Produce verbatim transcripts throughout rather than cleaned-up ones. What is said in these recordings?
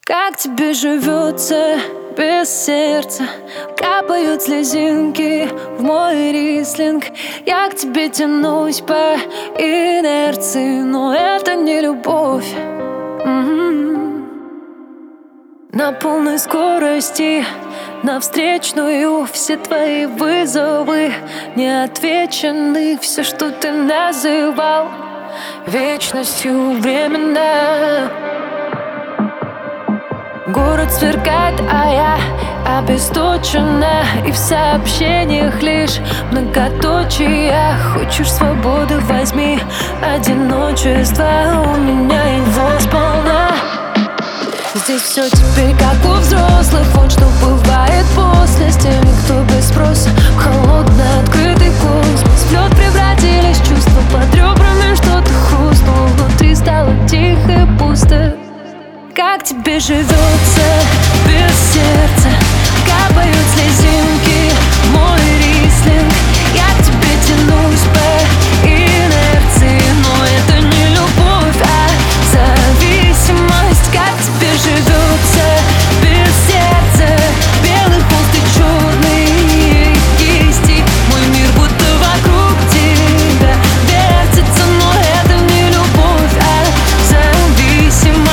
Как тебе живется без сердца? Капают слезинки в мой рислинг. Я к тебе тянусь по инерции, но это не любовь. М-м-м. На полной скорости, на встречную, все твои вызовы не отвечены. Все, что ты называл вечностью, временно. Город сверкает, а я обесточена, и в сообщениях лишь многоточия. Хочешь свободы, возьми одиночество, у меня его сполна. Здесь все теперь как у взрослых, вот что бывает после. С теми, кто без спроса в холодный открытый космос. В лед превратились чувства, под ребрами что-то хрустнуло, внутри стало тихо и пусто. Как тебе живется без сердца? Капают слезинки в мой рислинг. Я к тебе тянусь по инерции, но это не любовь, а зависимость. Как тебе живется без сердца? Белый холст и черные кисти. Мой мир будто вокруг тебя вертится, но это не любовь, а зависимость.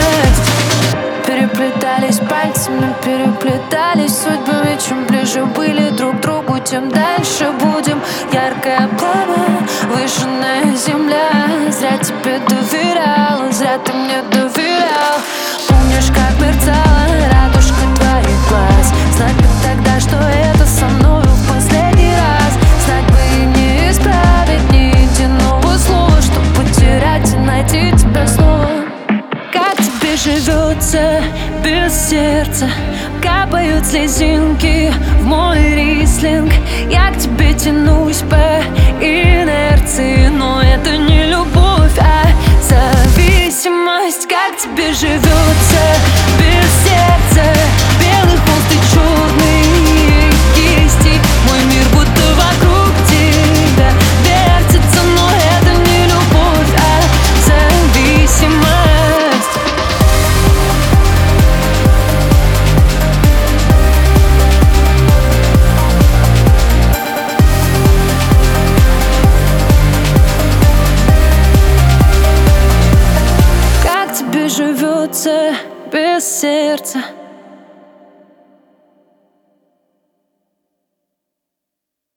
Переплетались пальцами, переплетались судьбами. Чем ближе были друг к другу, тем дальше будем. Яркое пламя, выжженная земля. Зря тебе доверяла, зря ты мне доверял. Помнишь, как мерцала радужка твоих глаз? Знать бы тогда, что это со мною в последний раз. Знать бы и не исправить ни единого слова, чтоб потерять и найти тебя снова. Как тебе живется без сердца? Капают слезинки в мой рислинг. Я к тебе тянусь по инерции, но это не любовь, а зависимость. Как тебе живется без сердца? Белый холст и черные кисти. Мой мир будто вокруг тебя вертится, но это не любовь, а зависимость. Живется без сердца.